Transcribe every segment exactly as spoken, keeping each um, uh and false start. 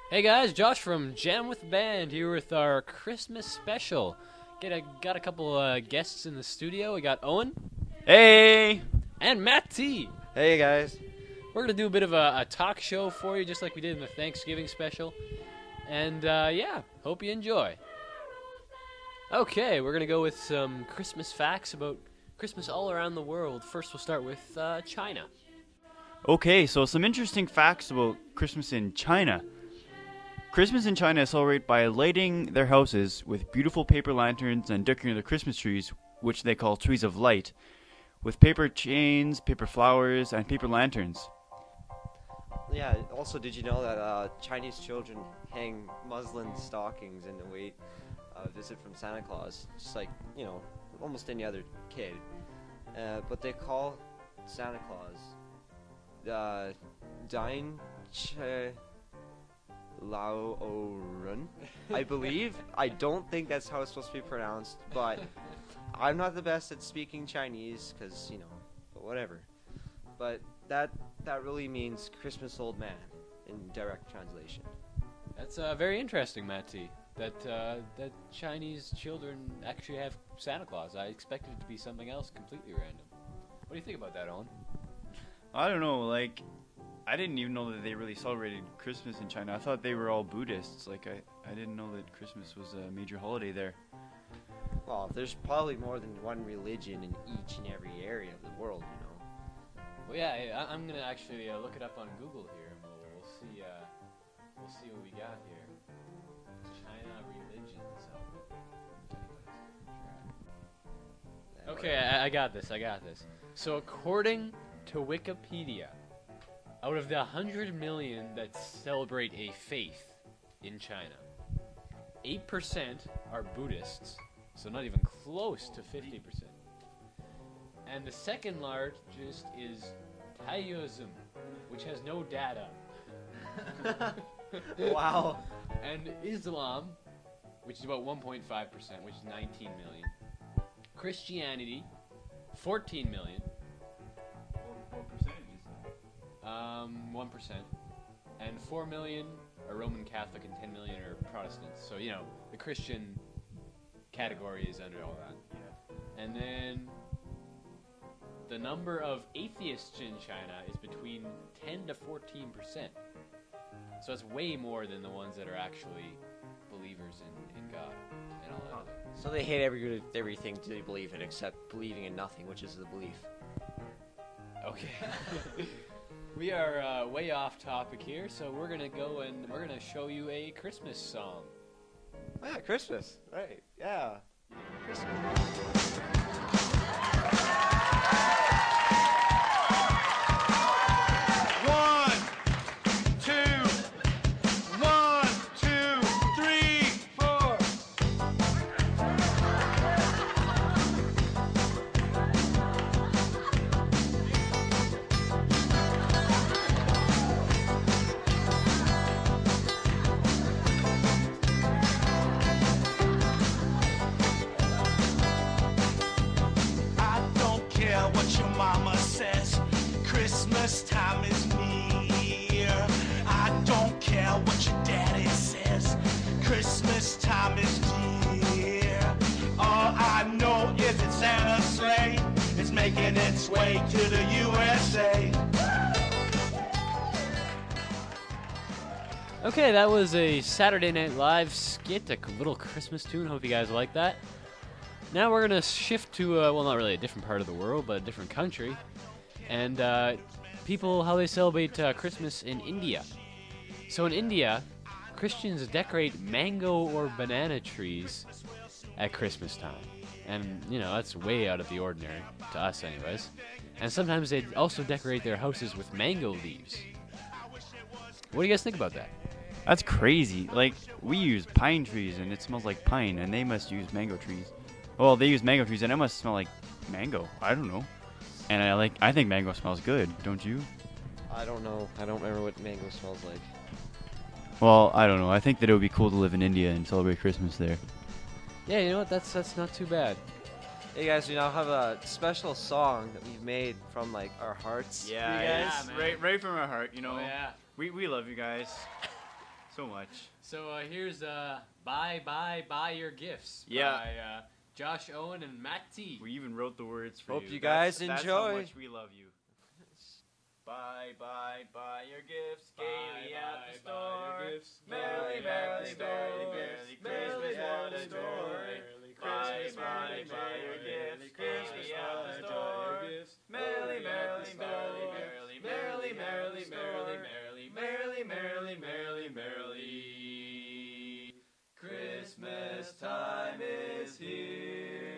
Hey guys, Josh from Jam with the Band here with our Christmas special. Get a, got a couple uh, guests in the studio. We got Owen Hey! and Matt T. Hey guys. We're going to do a bit of a, a talk show for you, just like we did in the Thanksgiving special. And uh, yeah, hope you enjoy. Okay, we're going to go with some Christmas facts about Christmas all around the world. First, we'll start with uh, China. Okay, so some interesting facts about Christmas in China. Christmas in China is celebrated by lighting their houses with beautiful paper lanterns and decorating the Christmas trees, which they call trees of light, with paper chains, paper flowers, and paper lanterns. Yeah, also, did you know that uh, Chinese children hang muslin stockings and await a visit from Santa Claus, just like, you know, almost any other kid. Uh, but they call Santa Claus uh, Dine Che Lao O Run, I believe. I don't think that's how it's supposed to be pronounced, but I'm not the best at speaking Chinese, because, you know, but whatever. But that that really means Christmas old man in direct translation. That's uh, very interesting, Matt T. That uh, that Chinese children actually have Santa Claus. I expected it to be something else completely random. What do you think about that, Owen? I don't know, like, I didn't even know that they really celebrated Christmas in China. I thought they were all Buddhists. Like, I, I didn't know that Christmas was a major holiday there. Well, there's probably more than one religion in each and every area of the world, you know. Well, yeah, I, I'm gonna actually uh, look it up on Google here, and we'll, we'll see. Uh, we'll see what we got here. China religions. Okay, I, I got this. I got this. So, according to Wikipedia, out of the hundred million that celebrate a faith in China, eight percent are Buddhists. So not even close to fifty percent. And the second largest is Taoism, which has no data. Wow. And Islam, which is about one point five percent, which is nineteen million. Christianity, fourteen million. What percentage is that? Um, one percent. And four million are Roman Catholic and ten million are Protestants. So, you know, the Christian category is under all that. Yeah. And then the number of atheists in China is between ten to fourteen percent. So it's way more than the ones that are actually believers in, in God and all that. So they hate every everything they believe in except believing in nothing, which is the belief. Okay. We are uh, way off topic here, so we're going to go and we're going to show you a Christmas song. Oh yeah, Christmas. Right. Yeah. Christmas. One, two, one, two, three, four. I don't care what your mama says. Christmas time is near. I don't care what your daddy says. Christmas time is near. All I know is that Santa's sleigh is making its way to the U S A. Okay, that was a Saturday Night Live skit, a little Christmas tune. Hope you guys like that. Now we're going to shift to, uh, well, not really a different part of the world, but a different country. And uh, people, how they celebrate uh, Christmas in India. So in India, Christians decorate mango or banana trees at Christmas time. And, you know, that's way out of the ordinary, to us anyways. And sometimes they also decorate their houses with mango leaves. What do you guys think about that? That's crazy. Like, we use pine trees and it smells like pine, and they must use mango trees. Well, they use mango trees and it must smell like mango. I don't know. And I like. I think mango smells good, don't you? I don't know. I don't remember what mango smells like. Well, I don't know. I think that it would be cool to live in India and celebrate Christmas there. Yeah, you know what? That's that's not too bad. Hey guys, we now have a special song that we've made from like our hearts. Yeah, for you guys. yeah, right, right from our heart. You know, Oh, yeah. we we love you guys. so much. So uh, here's uh, Buy, Buy, Buy Your Gifts Yeah. by uh, Josh Owen and Matt T. We even wrote the words for Hope you. you That's- guys That's enjoy. how much we love you. Buy, buy, buy your gifts gaily at the store. Merrily, merrily, merrily, merrily, Christmas at the store. Buy, buy, buy your gifts gaily at the store. Merrily, merrily, merrily, merrily, merrily, merrily, merrily, merrily, merrily, merrily, merrily, merrily. Christmas time is here.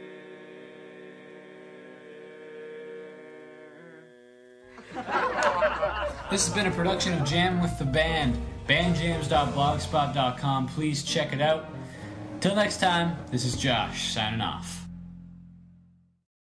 This has been a production of Jam with the Band. band jams dot blogspot dot com. Please check it out. Till next time, this is Josh signing off.